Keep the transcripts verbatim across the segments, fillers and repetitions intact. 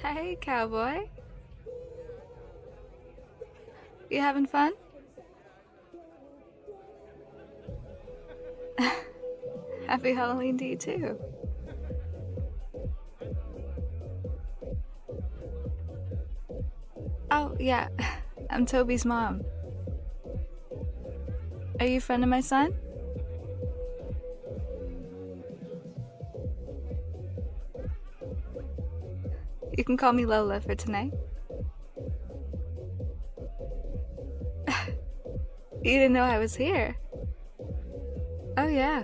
Hey, cowboy. You having fun? Happy Halloween to you, too. Oh, yeah. I'm Toby's mom. Are you a friend of my son? You can call me Lola for tonight. You didn't know I was here. Oh, yeah.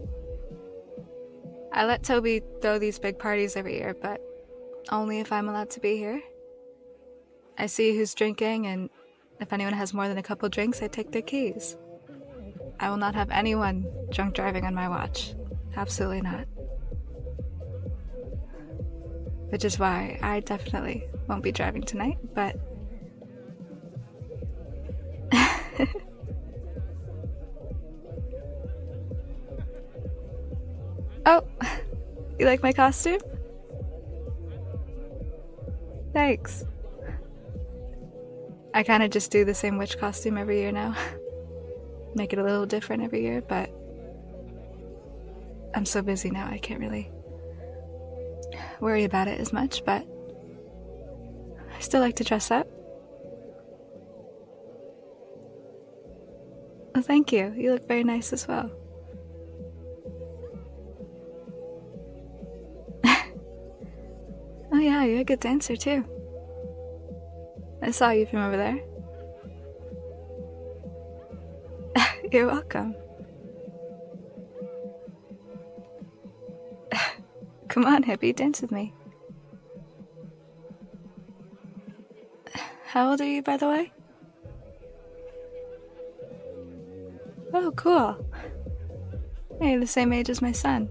I let Toby throw these big parties every year, but only if I'm allowed to be here. I see who's drinking, and if anyone has more than a couple drinks, I take their keys. I will not have anyone drunk driving on my watch. Absolutely not. Which is why I definitely won't be driving tonight, but. Oh, you like my costume? Thanks. I kind of just do the same witch costume every year now. Make it a little different every year, but I'm so busy now I can't really worry about it as much, but I still like to dress up. Well, thank you. You look very nice as well. Oh yeah, you're a good dancer too. I saw you from over there. You're welcome. Come on, hippie, dance with me. How old are you, by the way? Oh, cool. Hey, you're the same age as my son.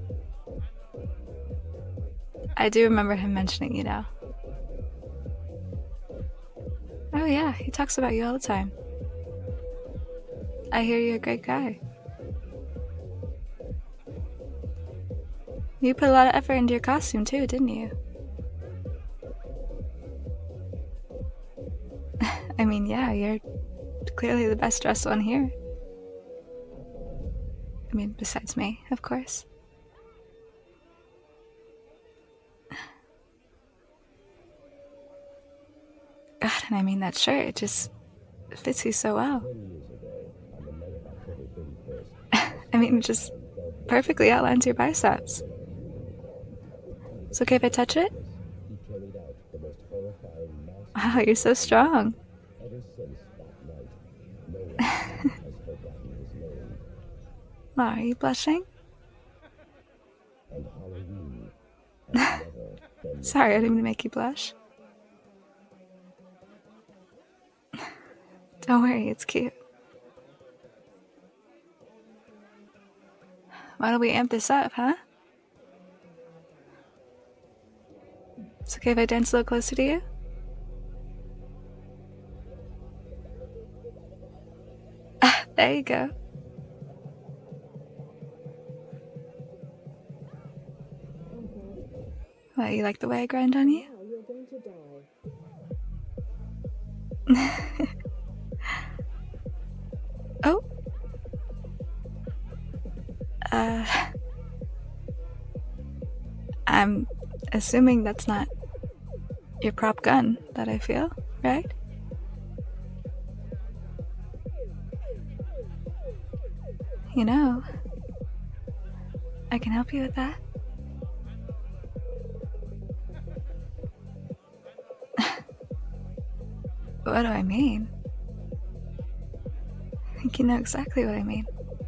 I do remember him mentioning you now. Oh yeah, he talks about you all the time. I hear you're a great guy. You put a lot of effort into your costume too, didn't you? I mean, yeah, you're clearly the best dressed one here. I mean, besides me, of course. God, and I mean, that shirt, it just fits you so well. I mean, it just perfectly outlines your biceps. It's okay if I touch it? Wow, you're so strong. Wow, are you blushing? Sorry, I didn't mean to make you blush. Don't worry, it's cute. Why don't we amp this up, huh? It's okay if I dance a little closer to you? Ah, there you go. What, you like the way I grind on you? Oh. Uh. I'm assuming that's not your prop gun that I feel, right? You know, I can help you with that. What do I mean? I think you know exactly what I mean.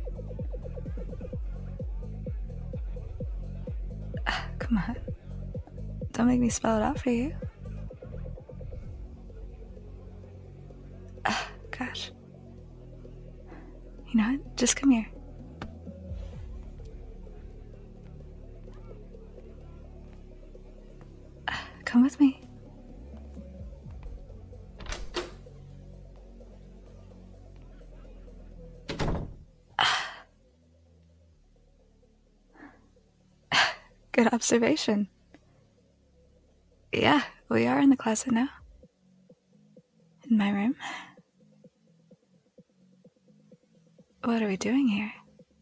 Uh, come on. Don't make me spell it out for you. Uh, gosh. You know what? Just come here. Uh, come with me. Good observation. Yeah, We are in the closet now. In my room. What are we doing here?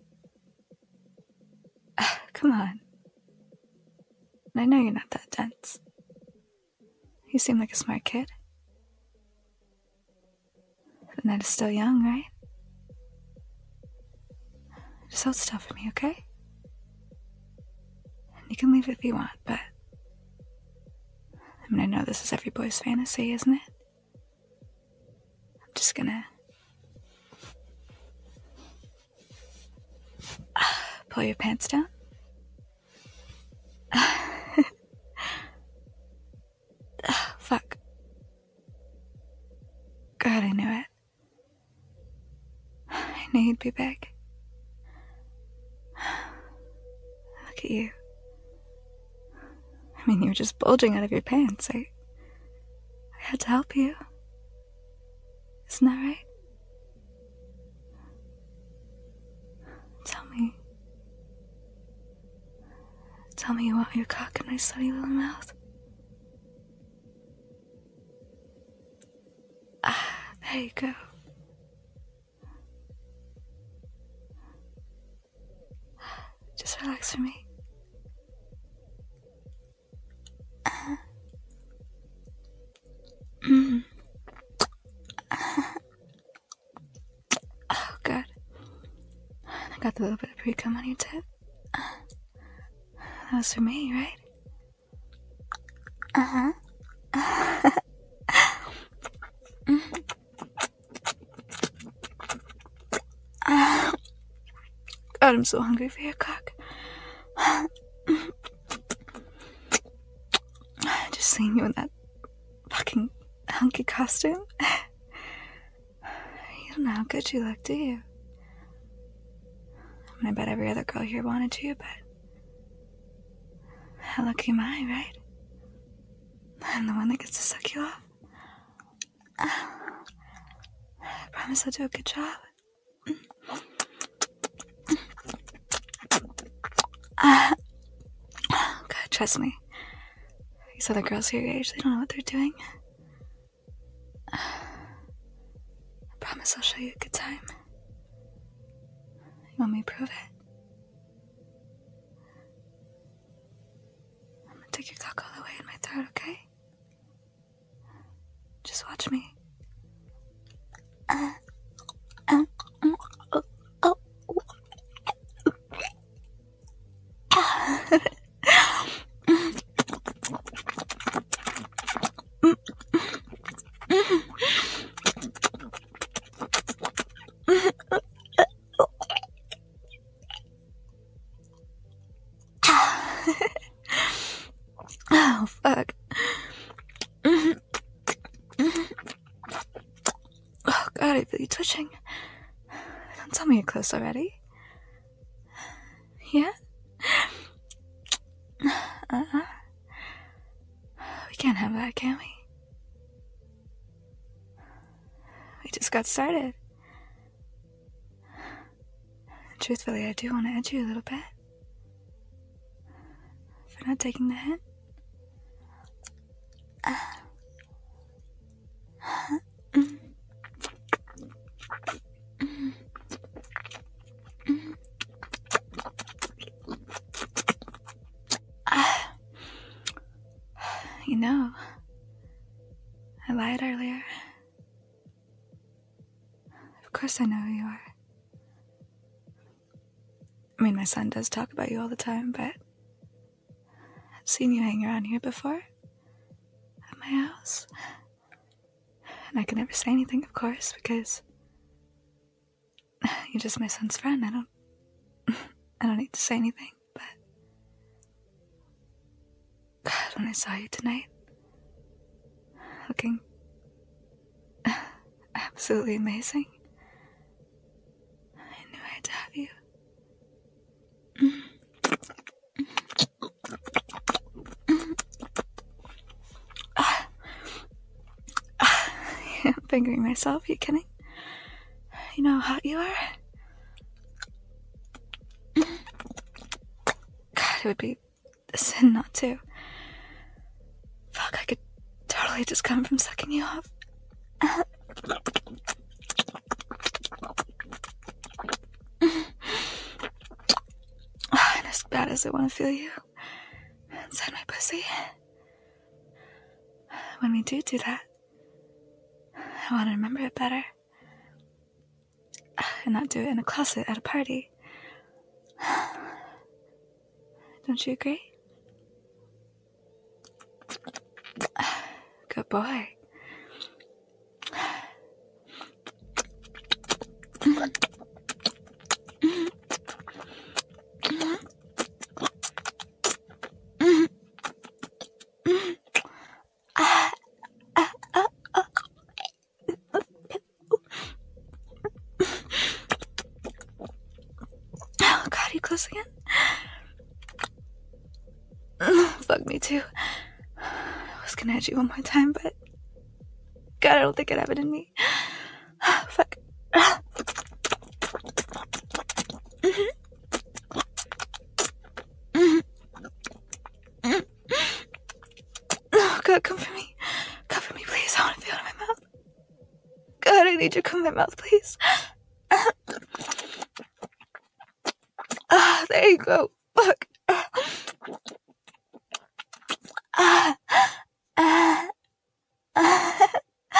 Come on. I know you're not that dense. You seem like a smart kid. The night is still young, right? Just hold still for me, okay? You can leave if you want, but... I mean, I know this is every boy's fantasy, isn't it? I'm just gonna... pull your pants down. Oh, fuck. God, I knew it. I knew you'd be back. Look at you. I mean, you were just bulging out of your pants. I, I had to help you. Isn't that right? Tell me. Tell me you want your cock in my slutty little mouth. Ah, there you go. Just relax for me. Mm. Oh, God. I got the little bit of pre-cum on your tip. That was for me, right? Uh-huh. God, I'm so hungry for your cock. Just seeing you in that fucking hunky costume. You don't know how good you look, do you? I mean, I bet every other girl here wanted you, but how lucky am I, right? I'm the one that gets to suck you off. I promise I'll do a good job. God, trust me. These other girls your age, they don't know what they're doing. I promise I'll show you a good time. You want me to prove it? I'm gonna take your cock all the way in my throat, okay? Just watch me. Uh, uh, uh, oh, oh. Oh, fuck. Oh, God, I feel you twitching. Don't tell me you're close already. Yeah? Uh-uh. We can't have that, can we? We just got started. Truthfully, I do want to edge you a little bit. If you're not taking the hint. Uh, mm, mm, mm. Uh, you know, I lied earlier. Of course I know who you are. I mean, my son does talk about you all the time, but I've seen you hang around here before. At my house. And I can never say anything, of course, because you're just my son's friend. I don't I don't need to say anything, but God, when I saw you tonight, looking absolutely amazing, I knew I had to have you. I'm fingering myself, you kidding? You know how hot you are? God, it would be a sin not to. Fuck, I could probably just come from sucking you off. And as bad as I want to feel you inside my pussy, when we do do that, I want to remember it better. And not do it in a closet at a party. Don't you agree? Good boy. Oh God, you close again? Fuck me too. I was gonna hit you one more time, but God, I don't think I'd have it in me. Fuck. Oh God, come for me. Come for me, please. I want to feel it in my mouth. God, I need you to come in my mouth, please. Ah, there you go. Fuck. Ah, ah, ah.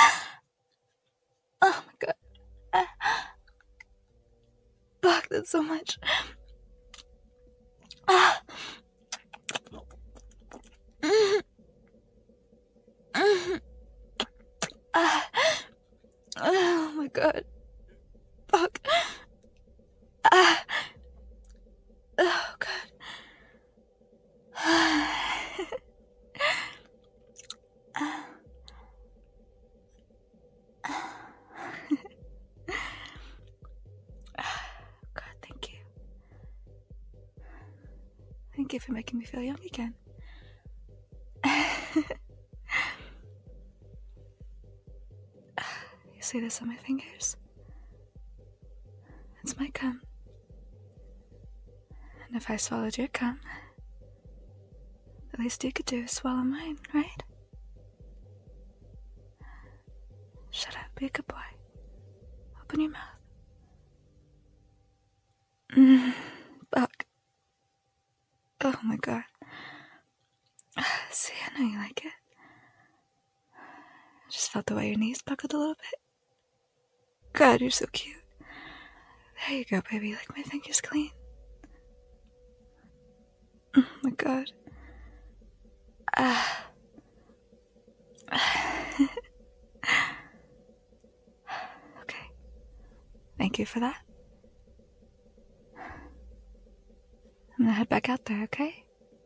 Oh my God. Ah. Fuck, that's so much. Ah. Mm. Mm. Ah. Oh my God. Fuck. Ah. Oh God. God, thank you. Thank you for making me feel young again. You see this on my fingers? It's my cum. And if I swallowed your cum, the least you could do is swallow mine, right? Shut up, be a good boy. Open your mouth. Mm, fuck. Oh my God. See, I know you like it. I just felt the way your knees buckled a little bit. God, you're so cute. There you go, baby. Like my fingers clean. Oh my God. Ah. Okay. Thank you for that. I'm gonna head back out there, okay?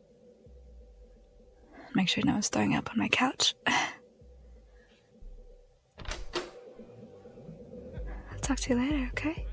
Make sure no one's throwing up on my couch. I'll talk to you later, okay?